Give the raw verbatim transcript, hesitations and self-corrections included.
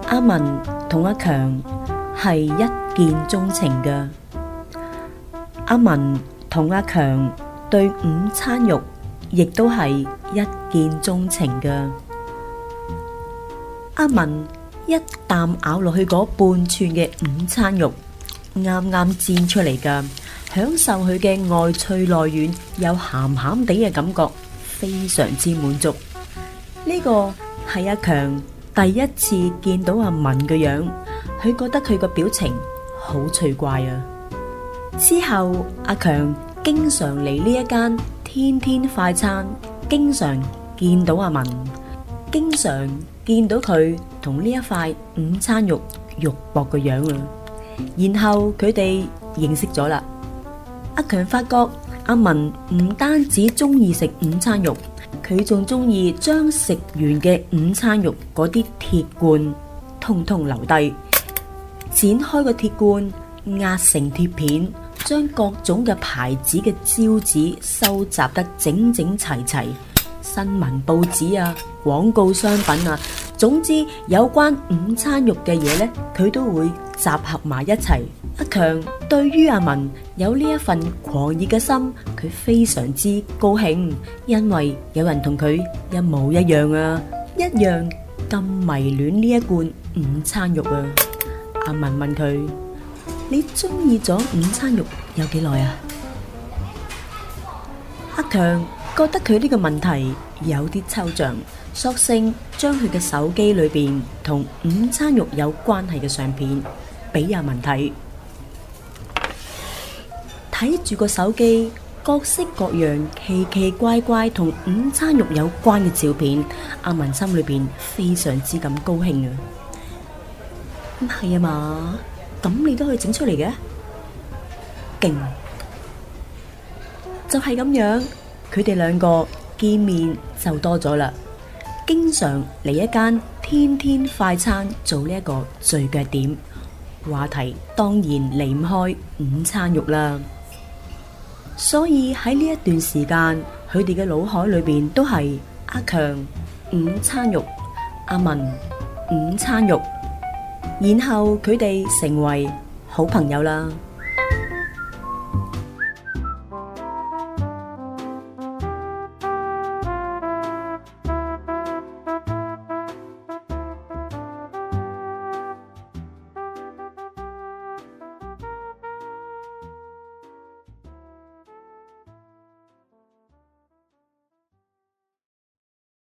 阿文同阿強係一見鍾情嘅。阿文同阿強對午餐肉亦都係一見鍾情嘅。阿文一啖咬落去嗰半寸嘅午餐肉，啱啱煎出嚟噶，享受佢嘅外脆內軟有鹹鹹地嘅感覺，非常之滿足。呢個係阿強第一次見到阿文嘅樣，佢覺得佢個表情好趣怪啊。之後阿強經常嚟呢一間天天快餐，經常見到阿文，經常見到佢同呢一塊午餐肉肉薄嘅樣啊。然後佢哋認識咗啦。阿強發覺阿文唔單止中意食午餐肉，佢仲中意將食完嘅午餐肉嗰啲鐵罐通通留低，剪開個鐵罐壓成鐵片，將各種嘅牌子嘅招紙收集得整整齊齊，新聞報紙啊、廣告商品啊，總之有關午餐肉嘅嘢呢，佢都會集合埋一齊。阿強對於阿文有呢一份狂熱嘅心，佢非常之高興，因為有人同佢一模一樣啊，一樣咁迷戀呢一罐午餐肉啊。阿文問佢：你中意咗午餐肉有幾耐啊？阿強覺得佢呢個問題有啲抽象，索性將佢嘅手機裏邊同午餐肉有關係嘅相片俾阿文睇。睇住個手機，各式各樣奇奇怪怪同午餐肉有關嘅照片，阿文心裏邊非常之咁高興啊！唔係啊嘛，咁你都可以整出嚟嘅，勁！就係咁樣，佢哋兩個見面就多咗啦，經常嚟一間天天快餐做呢一個聚腳點，話題當然離唔開午餐肉啦。所以喺呢一段時間，佢哋嘅腦海裏邊都係阿強午餐肉，阿文午餐肉，然後佢哋成為好朋友啦。